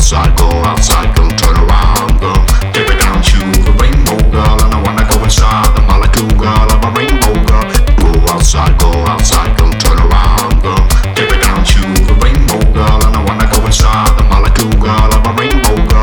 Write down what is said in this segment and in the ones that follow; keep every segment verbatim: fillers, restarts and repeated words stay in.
outside, go outside, go turn around, girl. Take me down to the rainbow, girl. And I wanna go inside the molecule, girl, of a rainbow, girl. Go outside, go outside, go turn around, girl. Take me down to the rainbow, girl. And I wanna go inside the molecule, girl, of a rainbow, girl.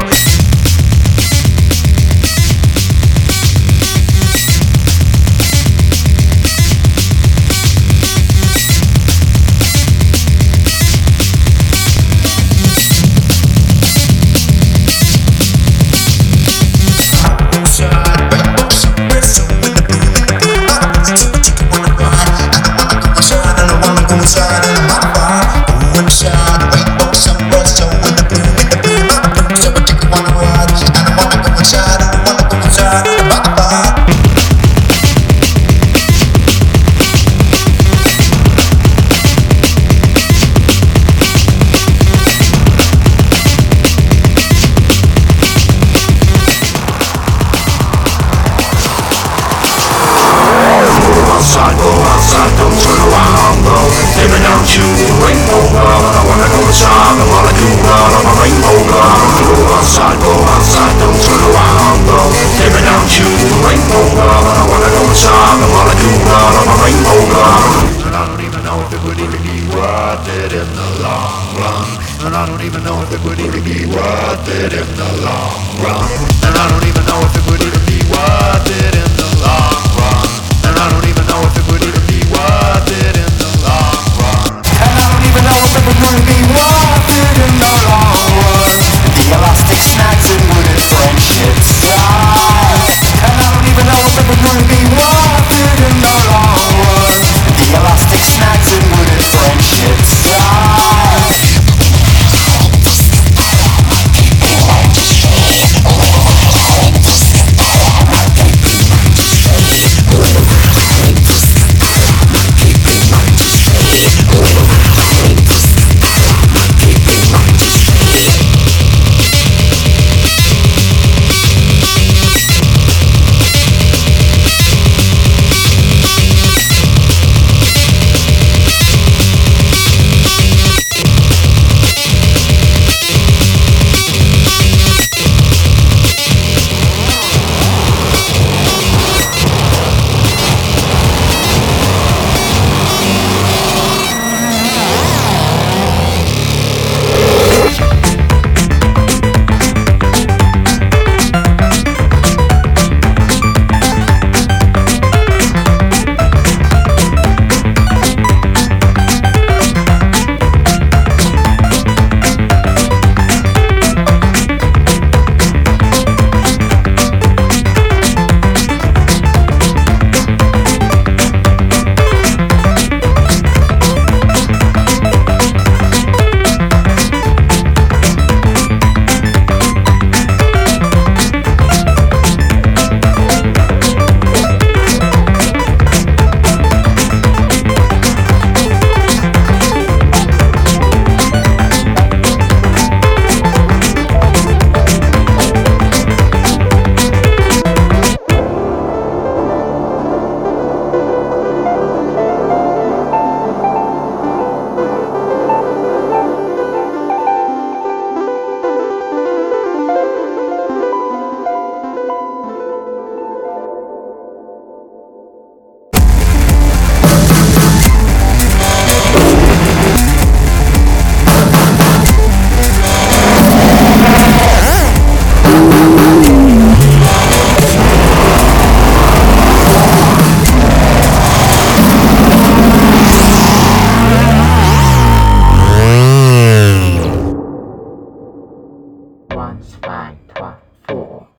Outside, go outside, don't turn around, girl. Take me down to the rainbow, girl. And I wanna go inside the molecule, girl, of a rainbow, girl. Go outside, go outside, don't turn around, girl. Take me down to the rainbow, girl. And I wanna go inside the molecule, girl, of a rainbow, girl. And I don't even know if it would even be worth it in the long run. And I don't even know if it would even be worth it in the long run. And I don't even know if it would even be worth it in the long run. And I don't even know if it would even be worth it in the long run. And I don't even know if it would really be worth it in the long run.